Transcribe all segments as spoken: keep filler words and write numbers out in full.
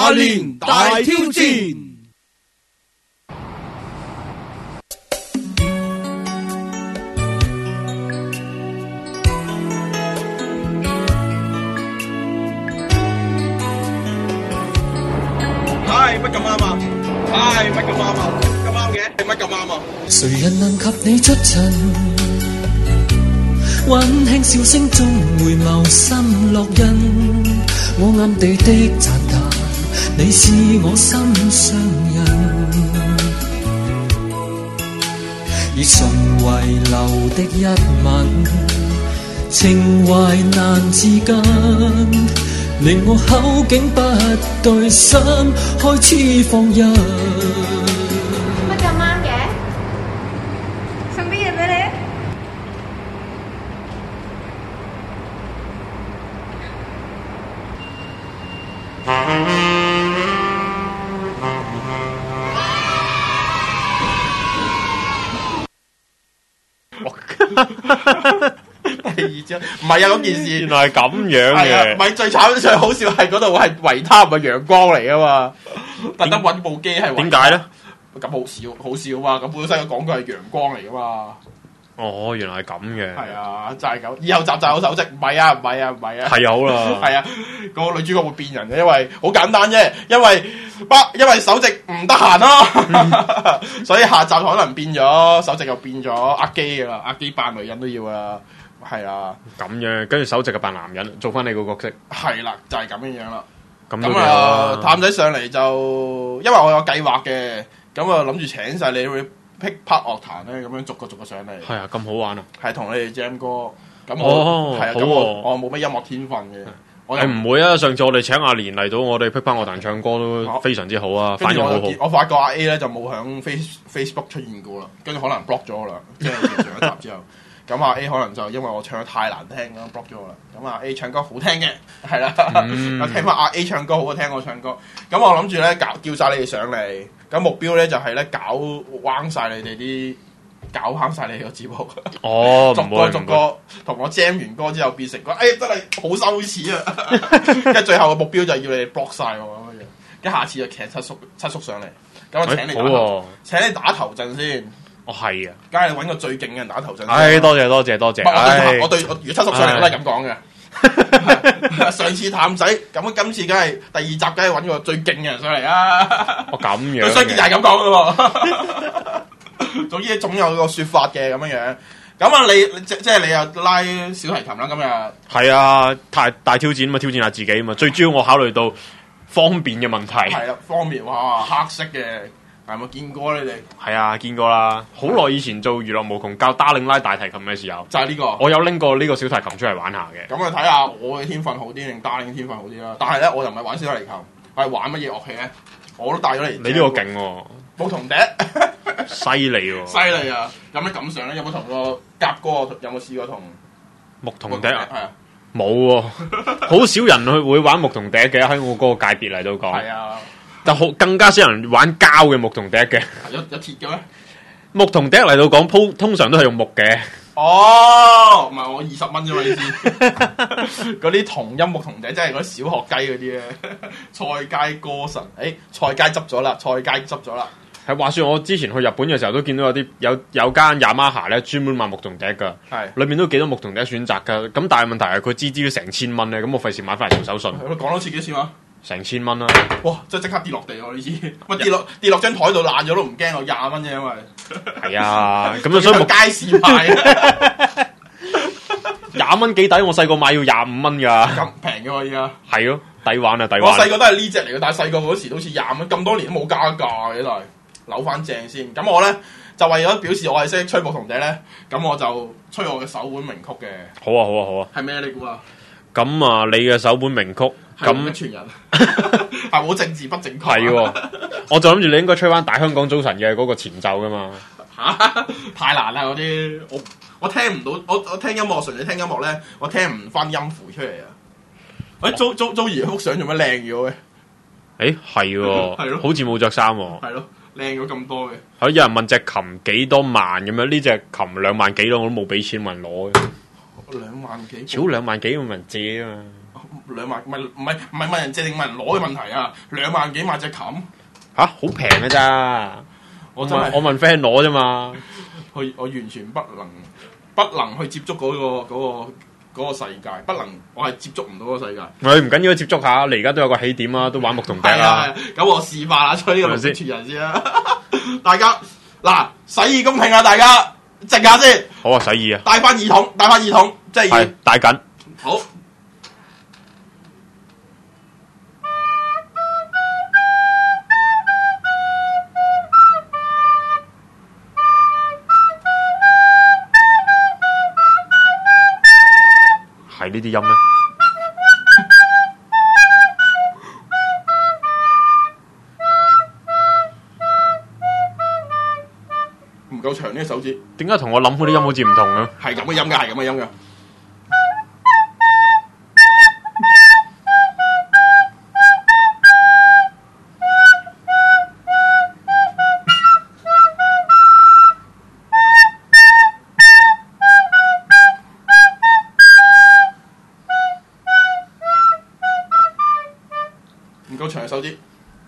下年大挑戰。 唉，乜咁啱啊？唉，乜咁啱啊？咁啱嘅，乜咁啱啊？ 誰人能及你出塵？溫馨笑聲中回眸心烙印，我暗地的讚嘆，你是我心上人。而純遺留的一吻，情懷難自禁，令我口竟不對，心開始放任。 乜咁啱嘅？送啲嘢俾你。 第二張唔係啊，嗰件事原來係咁樣係啊， 嘅唔。係最慘最好笑係嗰度係維他唔係陽光嚟啊嘛，特登揾部機係維他。 點解咧？ 咁好笑好笑嘛，咁本身嘅廣告係陽光嚟噶嘛。 哦，原來係咁嘅。 係啊，就係咁。以後集集有手跡，唔係啊，唔係啊，唔係啊。 係有啦。 係啊，個女主角會變人嘅，因為好簡單啫，因為不因為首席唔得閒咯，所以下集可能變咗，首席又變咗阿基噶啦，阿基扮女人都要啊，係啊， 咁樣，跟住首席就扮男人，做翻你個角色。 係啦，就係咁樣樣啦。 咁都咁啊，探仔上嚟就，因為我有計劃嘅，咁啊諗住請晒你去 pick part 樂壇咧，咁樣逐個逐個上嚟。 係啊，咁好玩啊！ 係同你哋 jam 歌，咁哦我係啊， 好喎咁我我冇乜音樂天分嘅，我又誒唔會啊！上次我哋請阿蓮嚟到我哋 pick 翻樂壇唱歌都非常之好啊， 跟反應好好住我就見。我發覺阿 A 咧就冇響 Face Facebook 出現過啦，跟住可能 block 咗我啦，即係上一集之後。咁阿 A 可能就因為我唱得太難聽咁 block 咗我啦。咁阿 A 唱歌好聽嘅，係啦， 嗯我聽翻阿 A 唱歌好過聽我唱歌。咁我諗住咧搞叫晒你哋上嚟，咁目標咧就係咧搞彎晒你哋啲，搞彎晒你哋個節目。 哦， 逐唔會唔會。 個逐個同我 jam 完歌之後變成個，哎真係好羞恥啊！跟住最後嘅目標就係要你哋 block 晒我咁樣。跟住下次就請七叔七叔上嚟，咁我請你打頭， 誒好喎請你打頭陣先。 哦係啊， 梗係揾個最勁嘅人打頭陣先。 唉多謝多謝多謝。 唔係我對唉我對我如果七叔上嚟我都係咁講嘅。上次探仔，咁今次梗係第二集，梗係揾個最勁嘅人上嚟啊！ 我咁樣對衰傑就係嘅。 咁講嘅喎。總之總有個説法嘅咁樣樣。咁啊，你即即係你又拉小提琴啦，今日。 係啊，大大挑戰嘛，挑戰下自己嘛。最主要我考慮到方便嘅問題。 係啦，方便哇，黑色嘅，係咪見過你哋？ 係啊，見過啦。好耐以前做娛樂無窮教 Darling 拉大提琴嘅時候， 就係呢個。 我有拎過呢個小提琴出嚟玩下嘅。 咁啊，睇下我嘅天分好啲定 Darling 天分好啲啦。但係咧，我又唔係玩小提琴，我係玩乜嘢樂器咧？我都帶咗嚟。 你呢個勁喎， 牧童笛， 犀利喎！ 犀利啊！有咩感想咧？有冇同個夾哥有冇試過同牧童笛啊？ 係啊， 冇喎，好少人去會玩牧童笛嘅，喺我嗰個界別嚟到講。 係啊， 但好更加少人玩膠嘅牧童笛嘅。 有有鐵嘅咩？ 牧童笛嚟到講，鋪通常都係用木嘅。 哦，唔係我二十蚊啫嘛，你知嗰啲童音牧童笛，即係嗰啲小學雞嗰啲咧。菜街歌神，誒、菜街執咗啦，菜街執咗啦。 係話說我之前去日本嘅時候都見到有啲有有間 Yamaha 咧專門賣牧童笛㗎， 係裏面都幾多牧童笛選擇㗎。咁但係問題係佢支支都成千蚊咧，咁我費事買翻嚟做手信。 講多次幾錢話？ 成千蚊啦！ 哇！即係即刻跌落地喎呢次，乜跌落跌落張台度爛咗都唔驚，我廿蚊啫，因為係啊，咁啊所以喺街市賣廿蚊幾抵，我細個買要廿五蚊㗎。 咁平嘅喎而家。 係咯，抵玩啊，抵我玩！ 細個都係呢只嚟嘅，但係細個嗰時都好似廿蚊，咁多年都冇加價嘅都係，扭翻正先。咁我咧就為咗表示我係識吹牧童笛咧，咁我就吹我嘅首本名曲嘅。 好啊，好啊，好啊！ 係咩你估啊？ 咁啊，你嘅首本名曲係咁咁傳人，係好政治不正確。 係喎，我就諗住你應該吹翻《大香港早晨》嘅嗰個前奏㗎嘛。 嚇太難啦嗰啲，我我聽唔到，我我聽音樂純粹聽音樂咧，我聽唔翻音符出嚟啊！喂，Jo Jo Joey 幅相做乜靚咗嘅？ 誒係喎， 係咯好似冇着衫喎。 係咯，靚咗咁多嘅。 係有人問隻琴幾多萬咁樣，呢隻琴兩萬幾咯，我都冇俾錢問攞嘅。 兩萬幾？ 少兩萬幾，冇人借啊嘛。 兩萬，唔係唔係唔係問人借定問人攞嘅問題啊！兩萬幾買隻琴， 吓好平嘅咋？我真係問我問 friend 攞啫嘛。 我我完全不能不能去接觸嗰、嗰個嗰、嗰個嗰個世界，不能我係接觸唔到嗰個世界。 你唔緊要接觸下，你而家都有個起點啊，都玩木同笛係啦。 啊，咁我示範下吹呢個龍的傳人先啦。大家嗱，洗耳恭聽啊！大家靜下先。 好啊，洗耳啊！ 戴翻耳筒，戴翻耳筒，即係要係戴緊。 好。 係呢啲音咩？ 唔夠長呢個手指， 點解同我諗嗰啲音好似唔同啊？ 係咁嘅音㗎，係咁嘅音㗎。唔夠長嘅手指，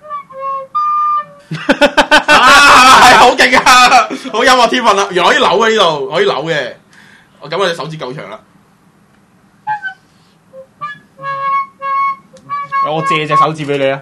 啊，係好勁啊！好音樂天分啦，原來可以扭嘅呢度，可以扭嘅。我咁我隻手指夠長啦。 我借隻手指俾你啊！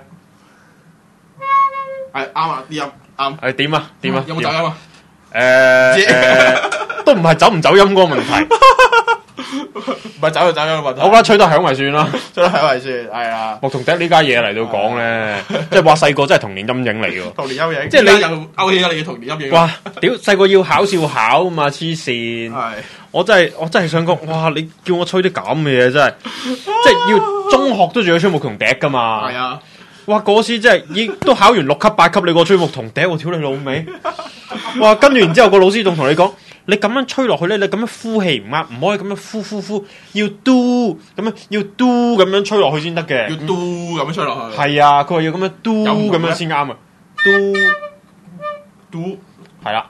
係啱啊，啲音啱。 係點啊？點啊？ 有冇走音啊？ 誒誒，都唔係走唔走音嗰個問題。 唔係走就走音嘅問題。 我覺得吹得響咪算啦， 吹得響咪算，係啊。 木同笛呢家嘢嚟到講咧，即係話細個真係童年陰影嚟㗎。 童年陰影， 即係你又勾起咗你嘅童年陰影。 哇！屌細個要考試要考啊嘛，黐線！ 係， 我真係我真係想講，哇！你叫我吹啲咁嘅嘢真係，即係要中學都仲要吹木同笛㗎嘛。 係啊。 哇！嗰時真係已經都考完六級八級，你個吹木同笛，我屌你老味！哇！跟住然之後個老師仲同你講，你咁樣吹落去咧，你咁樣呼氣唔啱，唔可以咁樣呼呼呼，要嘟咁樣，要嘟咁樣吹落去先得嘅。 要嘟咁樣吹落去。 係啊，佢話要咁樣嘟咁樣先啱啊！嘟嘟係啦，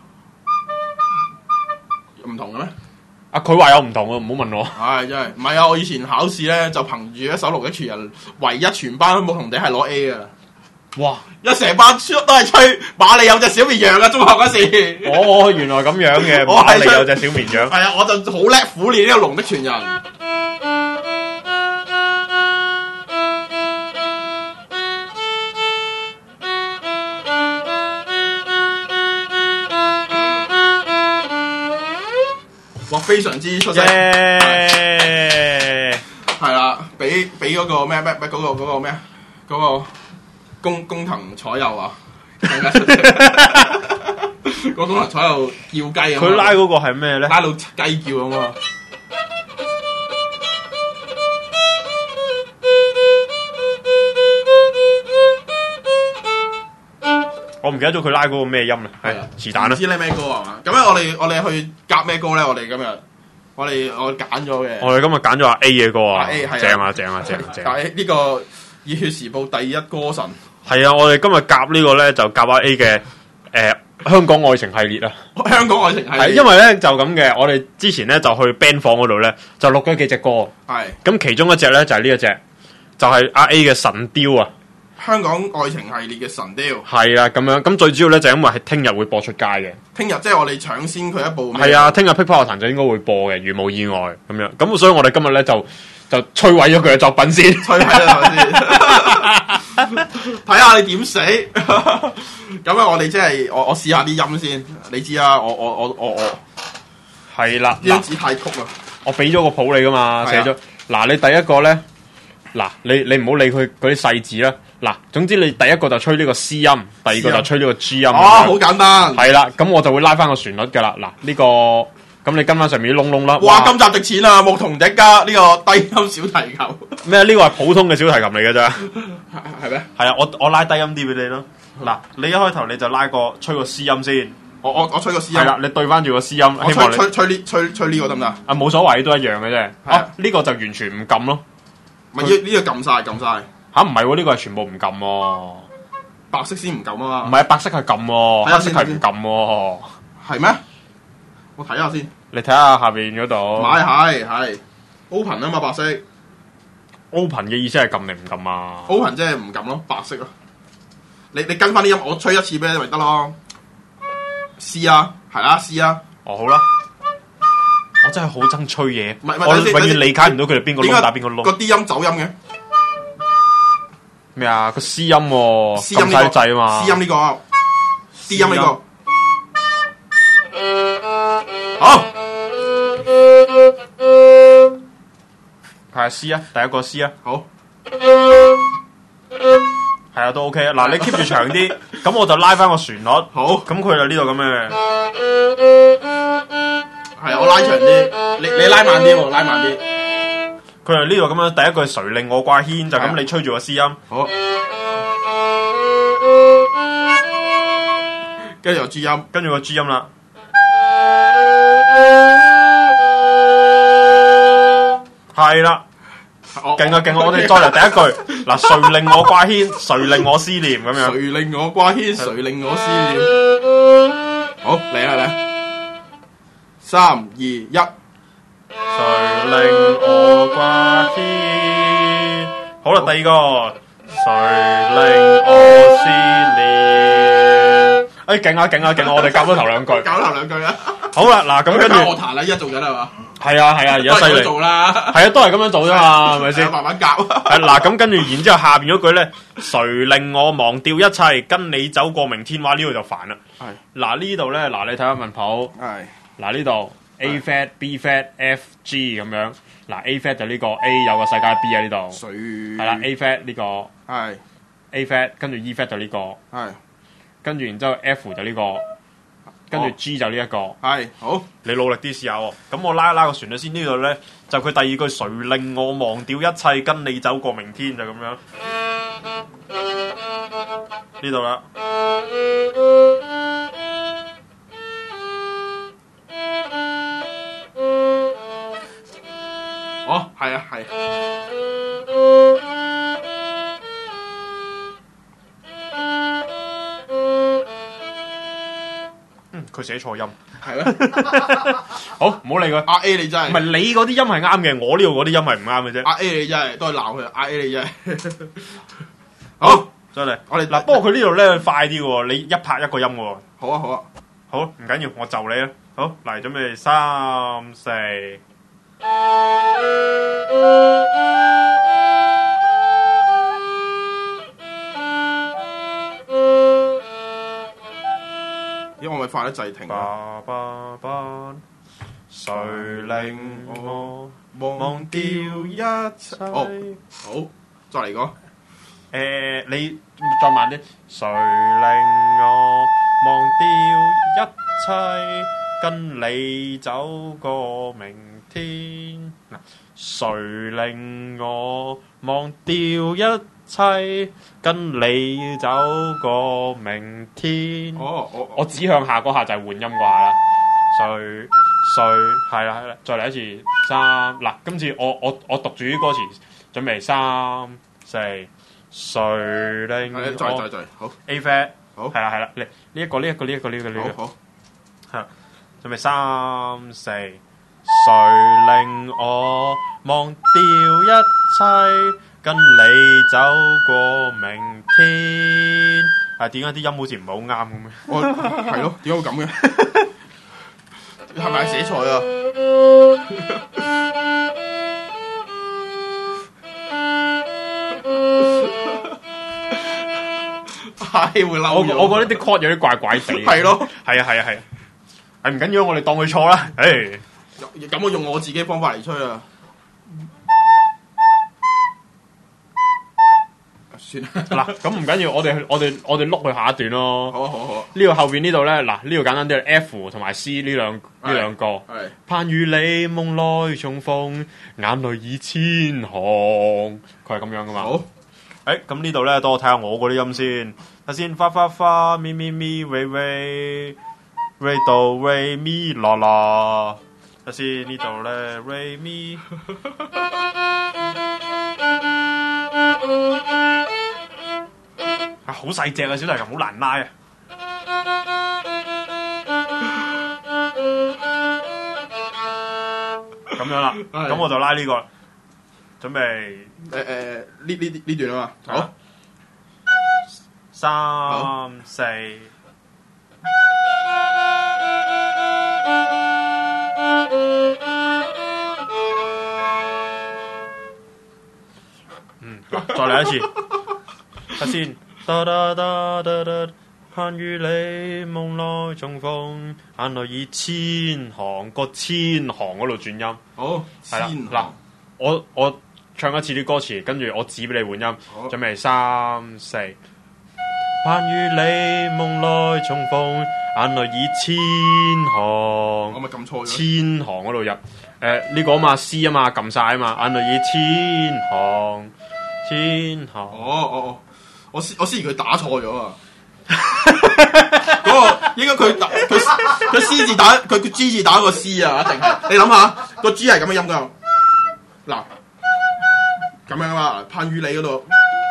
唔同嘅咩？ 啊佢話有唔同啊，唔好問我。 唉，真係唔係啊！我以前考試咧就憑住一首龍的傳人，唯一全班木同笛係攞 A 嘅。 哇！ 一成班都係吹馬里有隻小綿羊啊！中學嗰時。 哦，原來咁樣嘅， 我係馬里有隻小綿羊。 係啊，我就好叻苦練呢個龍的傳人。哇！非常之出色。係啦，俾俾嗰個咩咩咩嗰個嗰個咩啊嗰個工工藤彩佑啊，更加出色。嗰工藤彩佑叫雞啊！ 佢拉嗰個係咩咧？ 拉到雞叫咁啊！ 我唔記得咗佢拉嗰個咩音啦，係是但啦。 唔知咧咩歌係嘛？咁咧我哋我哋去夾咩歌咧？我哋今日我哋我揀咗嘅。 我哋今日揀咗阿 A 嘅歌啊， A 係正啊正啊正正。 但係呢個熱血時報第一歌神係啊！我哋今日夾呢個咧就夾阿 A 嘅誒香港愛情系列啊。 香港愛情系列係因為咧就咁嘅，我哋之前咧就去 band 房嗰度咧就錄咗幾隻歌。 係咁其中一隻咧就係呢一隻，就係阿 A 嘅神雕啊。 香港愛情系列嘅神雕係啊，咁樣咁最主要咧就因為係聽日會播出街嘅。 聽日即係我哋搶先佢一部。 係啊，聽日 Pick Power 樂壇就應該會播嘅，如無意外咁樣。咁所以我哋今日咧就就摧毀咗佢嘅作品先， 摧毀咗佢先，睇下你點死。咁啊，我哋即係我我試下啲音先，你知啊，我我我我我係啦。 呢張紙太曲啦， 我俾咗個譜你噶嘛，寫咗嗱，你第一個咧，嗱你你唔好理佢嗰啲細字啦。嗱，總之你第一個就吹呢個 C 音，第二個就吹呢個 G 音。 哦，好簡單。 係啦，咁我就會拉翻個旋律噶啦。嗱，呢個咁你跟翻上面啲窿窿啦。 哇，今集值錢啊！牧童笛加呢個低音小提琴。 咩？呢個係普通嘅小提琴嚟嘅咋？ 係咩？ 係啊，我我拉低音啲俾你咯。嗱，你一開頭你就拉個吹個 C 音先。 我我我吹個 C 音。 係啦，你對翻住個 C 音， 我希望你吹吹吹呢吹吹呢個得唔得？ 啊，冇所謂，都一樣嘅啫。 係啊， 呢個就完全唔撳咯。 唔係呢呢個撳晒撳晒。 吓，唔係喎，呢個係全部唔撳喎。 白色先唔撳啊嘛。 唔係，白色係撳喎，黑色係唔撳喎。 係咩？我睇下先。 你睇下下邊嗰度。 買係係 open 啊嘛，白色。 open 嘅意思係撳定唔撳啊 open 即係唔撳咯，白色咯。你你跟翻啲音，我吹一次俾你咪得咯。C 啊，係啦 C 啊。 哦，好啦，我真係好憎吹嘢， 唔係唔係我等先永遠理解唔到佢哋邊個點解窿打邊個個窿。 啲音走音嘅咩啊？個 C 音喎， ，C 音撳晒呢個掣啊嘛。 ，C 音呢個，D 音呢個。好， 係 C 啊，第一個 C 啊， 好， 係啊，都 OK 啊。嗱，你 keep 住長啲，咁我就拉翻個旋律。 好， 咁佢就呢度咁嘅。 係啊，我拉長啲，你你拉慢啲喎，拉慢啲。 佢係呢度咁樣，第一句誰令我掛牽就咁，你吹住個 C 音。 好，跟住有 G 音， 跟住個 G 音啦。係啦，勁啊勁啊！我哋再嚟第一句，嗱，誰令我掛牽，誰令我思念咁樣。 誰令我掛牽，誰令我思念。好，嚟啦嚟，三二一， 誰令我掛牽？好啦，第二個，誰令我思念？哎，勁啊勁啊勁啊！我哋夾咗頭兩句。 搞頭兩句啦。 好啦，嗱咁跟住， 樂壇啦，依家做緊係嘛？ 係啊係啊，而家犀利。 做啦， 係啊，都係咁樣做啫嘛，係咪先？ 慢慢夾。 係嗱，咁跟住，然之後下邊嗰句咧，誰令我忘掉一切，跟你走過明天？哇，呢度就煩啦。 係。 嗱呢度咧，嗱你睇下文譜。 係。 嗱呢度 A flat、B flat、F、G 咁樣。嗱 A flat 就呢個 A 有個世界 B 喺呢度。 誰？ 係啦 ，A flat 呢個。 係。 A flat 跟住 E flat 就呢個。 係。 跟住然之後 F 就呢個。跟住 G 就呢一個。 係。好。 你努力啲試下喎。咁我拉一拉個旋律先，呢度咧就佢第二句，誰令我忘掉一切，跟你走過明天，就咁樣。呢度啦。 哦，係啊，係。 嗯，佢寫錯音。 係咩？ 好，唔好理佢。 阿 A 你真係。 唔係你嗰啲音係啱嘅，我呢度嗰啲音係唔啱嘅啫。 阿 A 你真係都係鬧佢，阿 A 你真係。好， 再嚟。 我哋嗱，不過佢呢度咧快啲喎，你一拍一個音喎。 好啊，好啊。 好，唔緊要，我就你啊。好，嚟準備三四。 因為我咪快得滯停啊！ 爸爸爸，誰令我忘掉一切？哦，好，再嚟個。 誒，你再慢啲。誰令我忘掉一切，跟你走過明天？嗱，誰令我忘掉一切，跟你走過明天？ 哦，我我指向下嗰下就係換音嗰下啦。誰誰係啦係啦，再嚟一次三嗱，今次我我我讀住啲歌詞，準備三四，誰令我再再再好 A flat 好係啦係啦，嚟呢一個呢一個呢一個呢一個呢一個好好係啦，準備三四，誰令我忘掉一切，跟你走過明天？係點解啲音好似唔係好啱咁嘅？ 我係咯，點解會咁嘅？係咪寫錯啊？係會嬲我咗。 我覺得啲 chord 有啲怪怪地。 係咯， 係啊係啊係啊，係唔緊要，我哋當佢錯啦。誒， 咁我用我自己方法嚟吹啊！算啦。 嗱，咁唔緊要，我哋我哋我哋碌去下一段咯。 好啊好啊好啊。 呢度後邊呢度咧，嗱呢度簡單啲，F 同埋 C 呢兩呢兩個。 係。 盼與你夢內重逢，眼淚已千行。佢係咁樣噶嘛？ 好。 誒，咁呢度咧，等我睇下我嗰啲音先。睇先，花花花，咪咪咪，喂喂，瑞哆瑞咪啦啦。睇先呢度咧，瑞咪。啊，好細隻啊，小提琴好難拉啊。咁樣啦，咁我就拉呢個，準準備誒誒呢呢呢段啊嘛，好三四。嗯，再嚟一次，睇先。噠噠噠噠噠，盼與你夢內重逢，眼淚已千行，個千行嗰度轉音。 好， 係啦， 先嗱，我我唱一次啲歌詞，跟住我指俾你換音， 好準備三四。盼與你夢內重逢，眼淚已千行。 我咪撳錯咗。 千行嗰度入，誒、呃、呢、這個啊嘛 C 啊嘛，撳晒啊嘛，眼淚已千行，千行。 哦哦哦，我思我思疑佢打錯咗啊！嗰個應該佢打佢佢 C 字打佢佢 G 字打個 C 啊，一定係。你諗下個 G 係咁嘅音㗎。嗱，咁樣啊嘛，盼與你嗰度。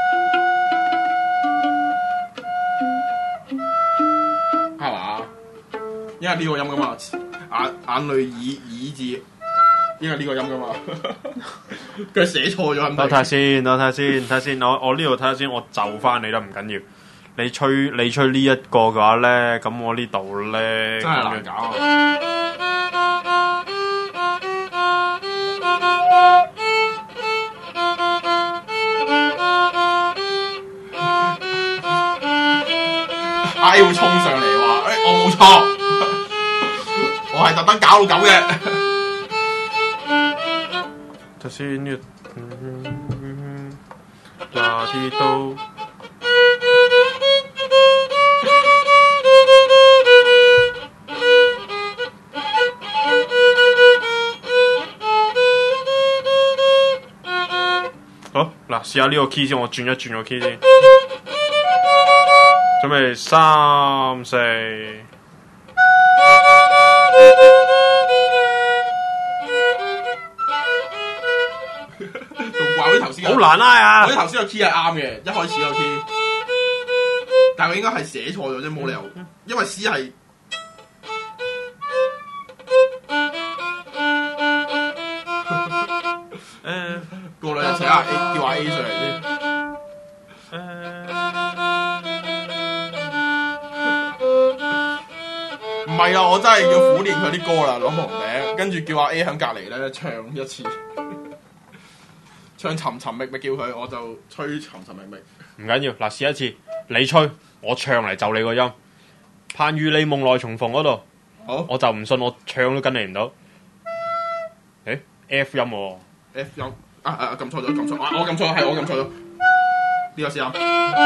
係嘛？因為呢個音噶嘛，眼眼淚耳耳字，因為呢個音噶嘛，佢寫錯咗。 我睇下先，我睇下先，睇下先，我我呢度睇下先，我就翻你啦，唔緊要。你吹你吹呢一個嘅話咧，咁我呢度咧真係難搞啊！I 會衝上嚟話：，誒、欸，我冇錯，我係特登搞到咁嘅。 頭先呢個夏天都好嗱，試下呢個 key 先，我轉一轉個 key 先。準備三四， 仲話啲頭先好難拉啊！ 我啲頭先個 key 係啱嘅，一開始個 key，但係佢應該係寫錯咗啫，冇理由，因為 C 係。誒，過兩日請阿 A 叫阿 A 上嚟先。唔係啊！我真係要苦練佢啲歌啦，攞紅頂，跟住叫阿 A 喺隔離咧唱一次，唱尋尋覓覓叫佢，我就吹尋尋覓覓。 唔緊要，嗱試一次，你吹，我唱嚟就你個音。盼與你夢內重逢嗰度， 好， 我就唔信我唱都跟你唔到。誒 F 音喎、啊、 F 音啊啊撳錯咗，撳錯啊！我撳錯，係我撳錯咗，呢、這個試下。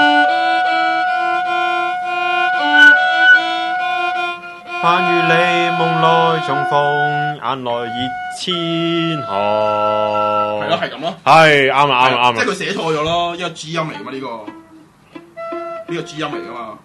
盼與你夢內重逢，眼淚已千行。 係咯，係咁咯。 係啱啦，啱啦，啱啦。 即係佢寫錯咗咯，因為 G 音嚟噶嘛呢個，呢、這個 G 音嚟噶嘛。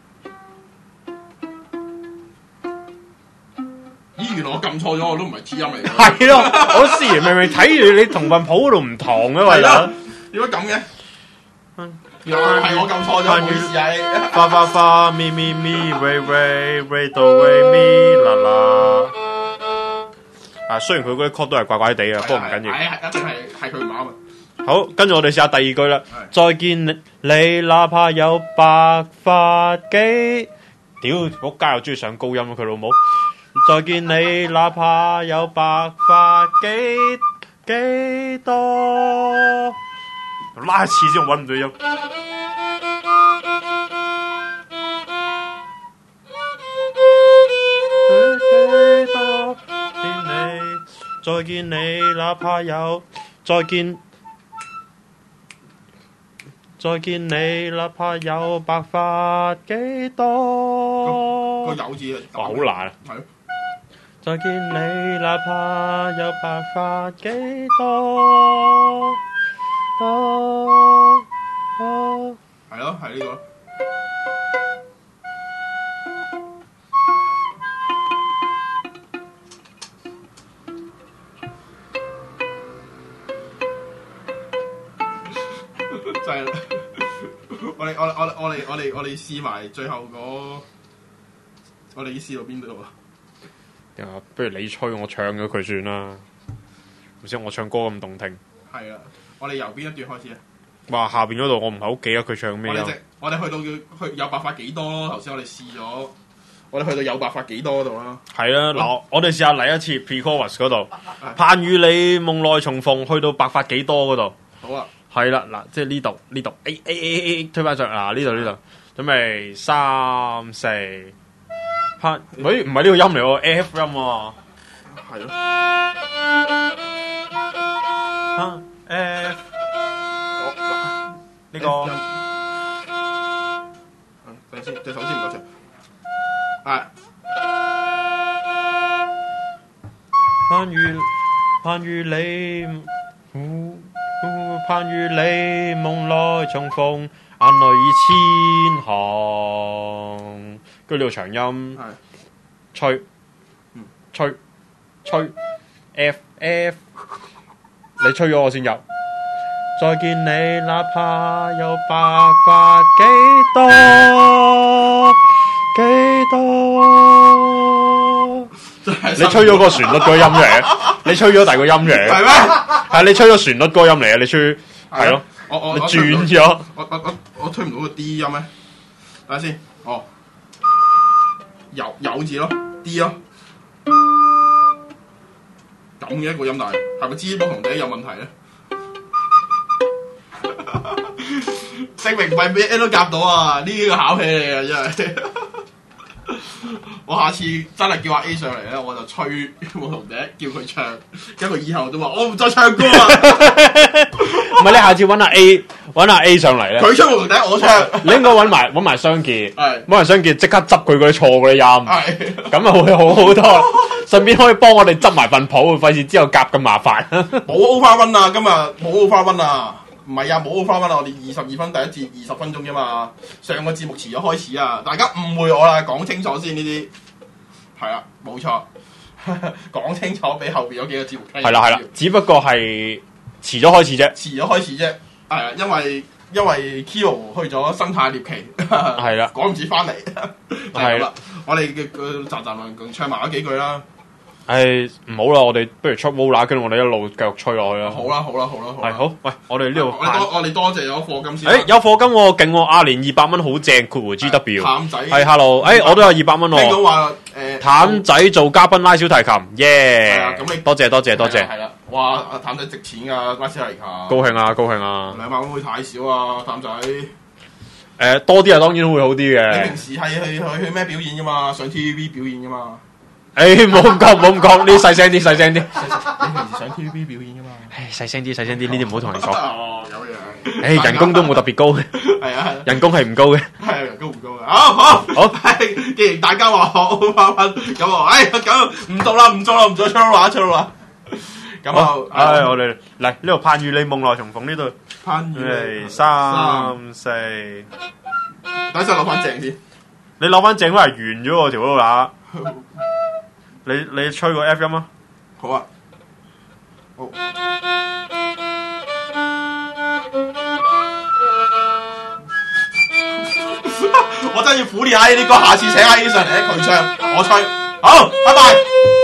咦，原來我撳錯咗，我都唔係 G 音嚟㗎。 係咯，我試完明明睇住你同份譜嗰度唔同嘅，為啦。 點解咁嘅？原來係我撳錯咗，唔好意思啊。 發發發咪咪咪喂喂喂到喂咪啦啦。啊，雖然佢嗰啲曲都係怪怪地嘅，不過唔緊要。 係係一定係係佢唔啱啊！ 好，跟住我哋試下第二句啦。再見你，你哪怕有白髮幾，屌，仆街又中意上高音啊！佢老母。再見你，哪怕有白髮幾幾多，拉一次先，我揾唔到音。幾多見你，再見你，哪怕有再見，再見你，哪怕有白髮幾多。 個有字哇，好難啊！ 係咯。 再見你，哪怕有白髮幾多多多。 係咯，係呢個。就係我哋我我我哋我哋我哋試埋最後嗰，我哋已試到邊度啊？ 啊，不如你吹，我唱咗佢算啦。唔知我唱歌咁動聽。 係啊， 我哋由邊一段開始啊？ 哇，下邊嗰度我唔係好記得佢唱咩啊。 我哋直我哋去到叫去有辦法幾多咯？頭先我哋試咗，我哋去到有辦法幾多度啦。 係啦，嗱，我哋試下嚟一次 pre-chorus 嗰度，盼與你夢內重逢，去到百發幾多嗰度。 好啊， 係啦，嗱，即係呢度呢度 A A A A 推翻上，嗱呢度呢度，準備三四，盼，喂唔係呢個音嚟喎 ，F 音喎。 係咯。 啊 F 呢個， 等先，隻手先唔夠長。係。 盼與盼與你，盼與你夢內重逢，眼淚已千行。跟住呢個長音， 係。 吹，吹，吹 ，F F， 你吹咗我先入。再見你，哪怕有白髮幾多幾多。你吹咗個旋律嗰個音出嚟，你吹咗第二個音出嚟。 係咩？ 係你吹咗旋律嗰個音嚟啊！你吹係咯， 我我你轉咗。 我我我我吹唔到個 D 音咩？等下先，哦，有有字咯 ，D 咯，咁嘅一個音帶，係咪支波同笛有問題咧？證明唔係咩都夾到啊！呢個考起你啊，真係。我下次真係叫阿 A 上嚟咧，我就吹我同笛叫佢唱，跟住佢以後都話我唔再唱歌啊！ 唔係你下次揾阿 A 揾阿 A 上嚟咧， 佢吹我同笛，我唱。 你應該揾埋揾埋雙傑， 係揾埋雙傑即刻執佢嗰啲錯嗰啲音， 係咁啊會好好多，順便可以幫我哋執埋份譜，費事之後夾咁麻煩。 冇 over run 啊！今日冇 over run 啊！唔係啊，冇 over run 啊！我哋二十二分第一節二十分鐘啫嘛。上個節目遲咗開始啊，大家誤會我啦，講清楚先呢啲。係啦，冇錯，講清楚俾後邊嗰幾個節目聽。 係啦係啦，只不過係遲咗開始啫， 遲咗開始啫。係啊，因為因為 Kilo 去咗生態獵奇，係啦， 趕唔切翻嚟。 係啦， 我哋嘅嘅集集能唱埋嗰幾句啦。 唉，唔好啦，我哋不如出 roll 跟住我哋一路繼續吹落去啦。 好啦，好啦，好啦，好啦。 係好，喂，我哋呢度我哋多我哋多謝咗課金先。 誒，有課金喎，勁喎，阿連二百蚊好正，括弧 G W。 淡仔係 hello，誒，我都有二百蚊喎。 聽到話誒， 淡仔做嘉賓拉小提琴，耶！ 係啊，咁你多謝多謝多謝。 係啦，哇！阿淡仔值錢噶，拉小提琴。 高興啊，高興啊！ 兩萬蚊會太少啊，淡仔。 誒，多啲啊，當然會好啲嘅。 你平時係去去去咩表演噶嘛？上 T V B 表演噶嘛？ 誒，冇咁講，冇咁講，呢啲細聲啲，細聲啲。 你平時上 T V B 表演噶嘛？ 唉，細聲啲，細聲啲，呢啲唔好同人講。 哦，有樣。 誒，人工都冇特別高嘅。 係啊， 人工係唔高嘅。 係啊，人工唔高嘅。好好好，既然大家話好翻翻，咁我誒咁唔做啦，唔做啦，唔做出啦，出啦。咁啊， 唉，我哋嚟呢度盼與你夢內重逢呢度。 盼與嚟三四。 等陣攞翻正先。 你攞翻正都係完咗喎條路啦。你你吹個 F 音啊？ 好啊。好。我真係要苦練下呢啲歌，下次請阿 A 上嚟佢唱，我吹。好，拜拜。